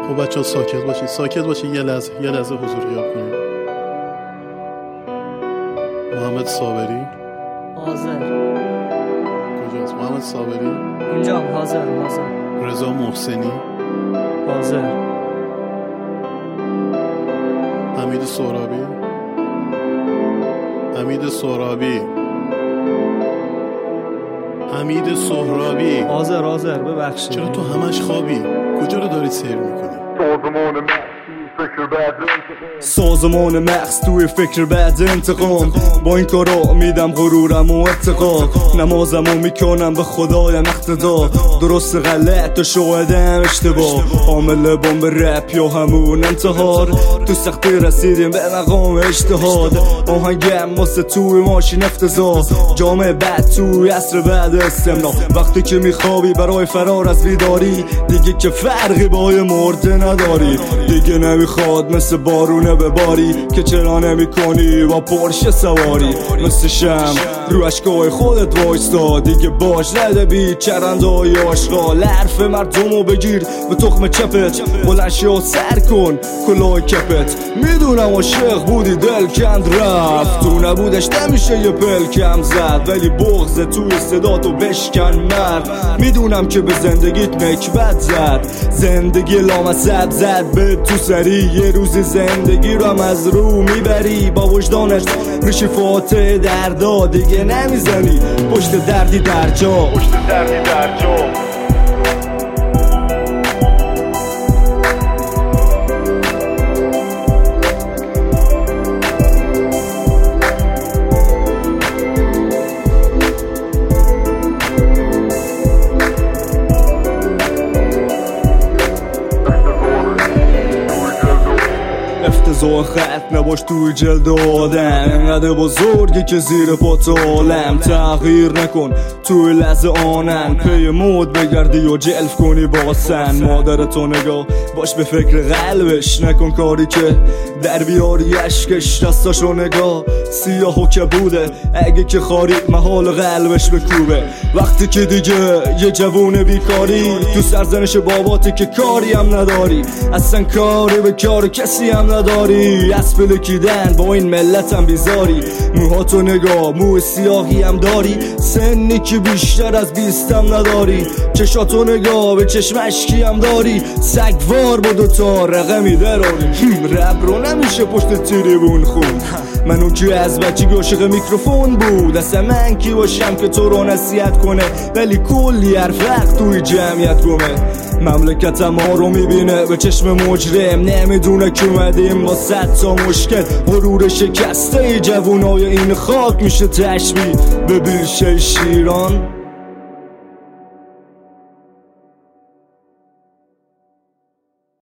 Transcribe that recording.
خب بچه ها ساکت باشید یه لحظه حضور غیاب کنید. محمد صابری حاضر. کجاست؟ محمد صابری اینجا. حاضر. رضا محسنی حاضر. حمید سهرابی حاضر. ببخشید چرا تو همش خوابی؟ کجا رو داری سیر میکنی؟ سازمان مغز توی فکر بعد انتقام. با این کارا میدم غرورم و اتقا. نمازمو میکنم به خدایم اقتدا. درست غلط و شاهدم اشتباه. عامل بمب رپ یا همون انتحار. تو سختی رسیدیم به مقام اجتهاد. آهنگم واسه توی ماشین افتضاح. جامعه بعد توی عصر بعد استمنا. وقتی که میخوابی برای فرار از بیداری دیگه که فرقی با مرده نداری. دیگه نمیخواد مثل بارونه بباری که چرا نمی کنی با پرشه سواری. مثل شم رو اشکای خودت وایستا. دیگه باش رده بی چرندای آشغال. حرف مردمو بگیر به تخم چپت. بلند شو سر کن کلاه کپت. میدونم عاشق بودی دل کند رفت. تو نبودش نمیشه یه پل کم زد. ولی بغض توی صداتو بشکن مرد. میدونم که به زندگیت نکبت زد. زندگی لامصب زد به تو سری. یه روزی زندگی رو هم از رو میبری. با وجدانش میشی فاتح دردا. دیگه نمیزنی پشت دردی در جا. افتضاح خط نباش توی جلد آدم. انقدر بزرگی که زیر پات عالم. تغییر نکن توی لحظه آنن. پی مود بگردی و جلف کنی باسن. مادرتو نگاه باش به فکر قلبش. نکن کاری که در بیاری عشقش. دستاشو نگاه سیاهو که بوده. اگه که خاری محال قلبش بکوبه. وقتی که دیگه یه جوون بیکاری تو سرزنش باباتی که کاری هم نداری. اصلا کاری به کار کسی هم نداری. اسب لکیدن با این ملت هم بیزاری. موهاتو نگاه مو سیاهی هم داری. سنی که بیشتر از 20 هم نداری. چشاتو نگاه به چشم اشکی هم داری. سگوار با دوتا رقمی دراری. رب رو نمیشه پشت تریبون خون. من اون که از بچگی عاشق میکروفون بود. اصلا من کی باشم که تو رو نصیحت کنه. ولی کلی حرف توی جمعیت گمه. مملکتم ها رو میبینه به چشم مجرم. نمیدونه که اومدیم با 100 تا مشکل. غرور شکسته جوونای این خاک میشه تشبیه به بیشه شیران.